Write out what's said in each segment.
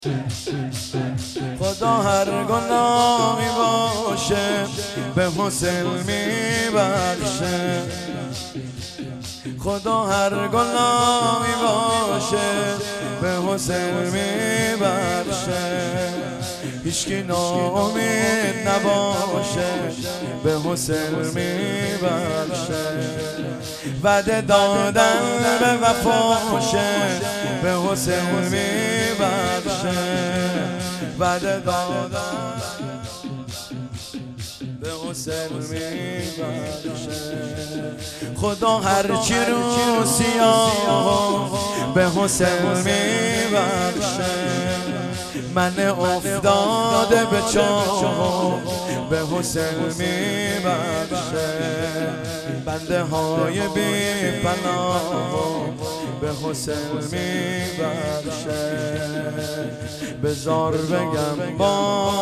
خدا هر گناهی باشه به حسین میبخشه. خدا هر گناهی باشه به حسین میبخشه. هیچکی ناامید نباشه به حسین میبخشه. وعده دادن به وفاشه به حسین میبخشه. وعده دادن به حسین میبخشه. خدا هرچی رو سیاه به حسین میبخشه. من افتاده به چاه به حسین میبخشه. بنده های بی پناه به حسین میبخشه. بذار بگم با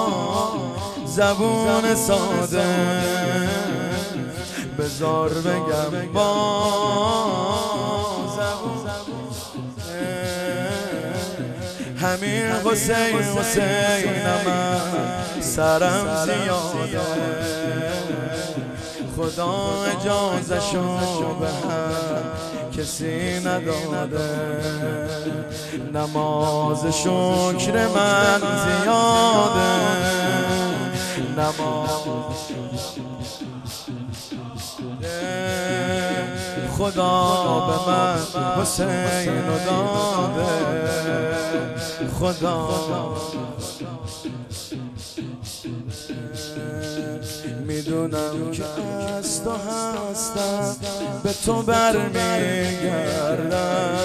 زبون ساده، بذار بگم با زبون همین حسین حسینم سرم زیاده. خدا اجازه‌شو به هر کسی نداده. نماز شکر من زیاده. خدا به من حسین داده. خدا میدونم که از تو هستم به تو برمیگردم.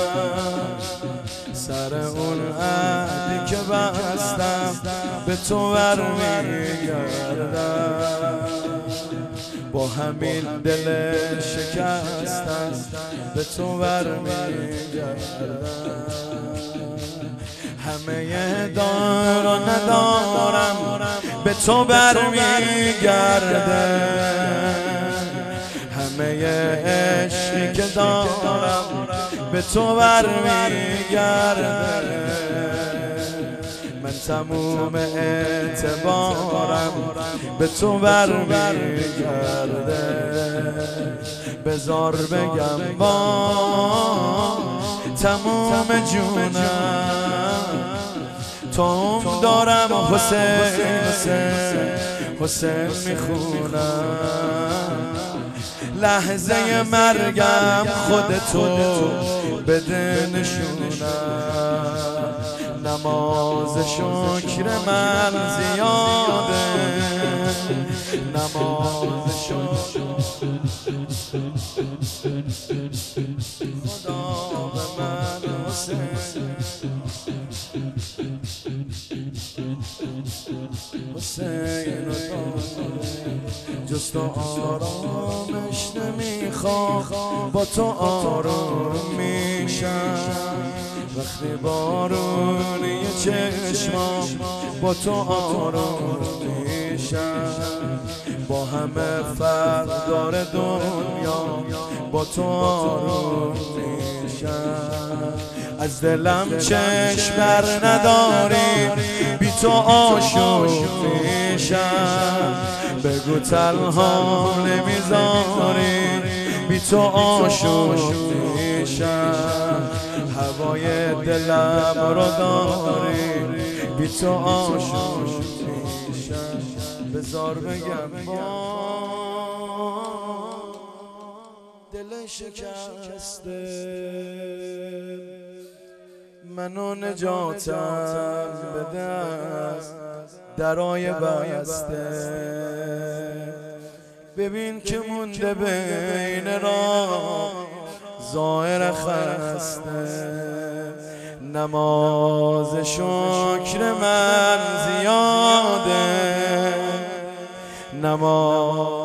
سر اون عهدی که بستم به تو برمیگردم. با همین دل شکستم به تو برمیگردم. همه دار و ندارم به تو برمیگرده. همه عشقی که دارم به تو برمیگرده. من تموم اعتبارم به تو برمیگرده. بذار بگم با تموم جونم تو دارم حسین حسین حسین میخونم. لحظه مرگم خودتو بده نشونم. نماز شکر من زیاده. نماز شکر خدا به من حسین حسین جز تو آرامش نمیخوام. با تو آروم میشم وقتی بارونی چشمام با تو آروم میشم. با همه فرق داره دنیا با تو آروم میشم. از دلم چشم بر نداری بی تو عاشق میشم. بگو تنها نمیذاری بی تو عاشق میشم. هوای دلم رو داری بی تو عاشق میشم. بذار بگم با دل شکسته منو نجاتم بده از درای بسته. ببین که مونده بین راه ظاهر خسته. نماز شکر من زیاده. نماز